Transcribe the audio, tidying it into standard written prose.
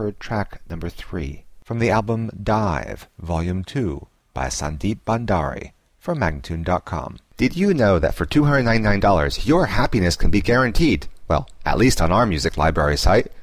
heard track number 3 from the album Dive, Volume 2 by Sandeep Bhandari from Magnatune.com. Did you know that for $299 your happiness can be guaranteed? Well, at least on our music library site.